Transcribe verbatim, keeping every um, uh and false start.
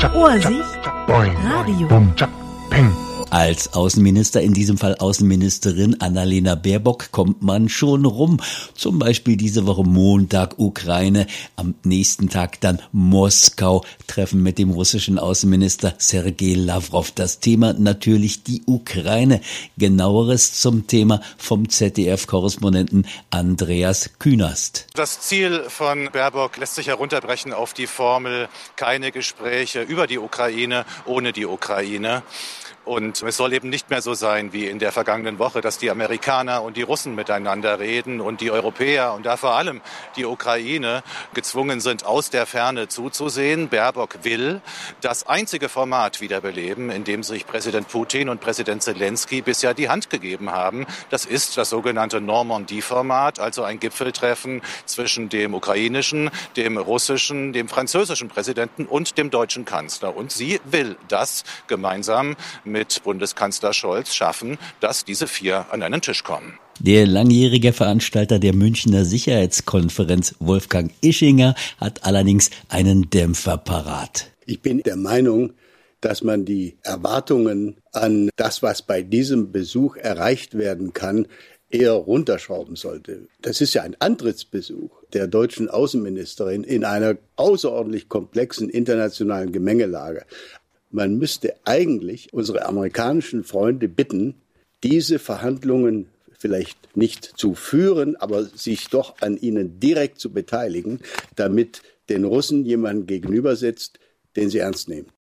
Ohrsicht Radio. Als Außenminister, in diesem Fall Außenministerin Annalena Baerbock, kommt man schon rum. Zum Beispiel diese Woche Montag Ukraine, am nächsten Tag dann Moskau, Treffen mit dem russischen Außenminister Sergei Lavrov. Das Thema natürlich die Ukraine. Genaueres zum Thema vom Z D F-Korrespondenten Andreas Künast. Das Ziel von Baerbock lässt sich herunterbrechen auf die Formel: keine Gespräche über die Ukraine ohne die Ukraine. Und es soll eben nicht mehr so sein wie in der vergangenen Woche, dass die Amerikaner und die Russen miteinander reden und die Europäer und da vor allem die Ukraine gezwungen sind, aus der Ferne zuzusehen. Baerbock will das einzige Format wiederbeleben, in dem sich Präsident Putin und Präsident Zelensky bisher die Hand gegeben haben. Das ist das sogenannte Normandie-Format, also ein Gipfeltreffen zwischen dem ukrainischen, dem russischen, dem französischen Präsidenten und dem deutschen Kanzler. Und sie will das gemeinsam mit Bundeskanzler Scholz schaffen, dass diese vier an einen Tisch kommen. Der langjährige Veranstalter der Münchner Sicherheitskonferenz, Wolfgang Ischinger, hat allerdings einen Dämpfer parat. Ich bin der Meinung, dass man die Erwartungen an das, was bei diesem Besuch erreicht werden kann, eher runterschrauben sollte. Das ist ja ein Antrittsbesuch der deutschen Außenministerin in einer außerordentlich komplexen internationalen Gemengelage. Man müsste eigentlich unsere amerikanischen Freunde bitten, diese Verhandlungen vielleicht nicht zu führen, aber sich doch an ihnen direkt zu beteiligen, damit den Russen jemand gegenüber sitzt, den sie ernst nehmen.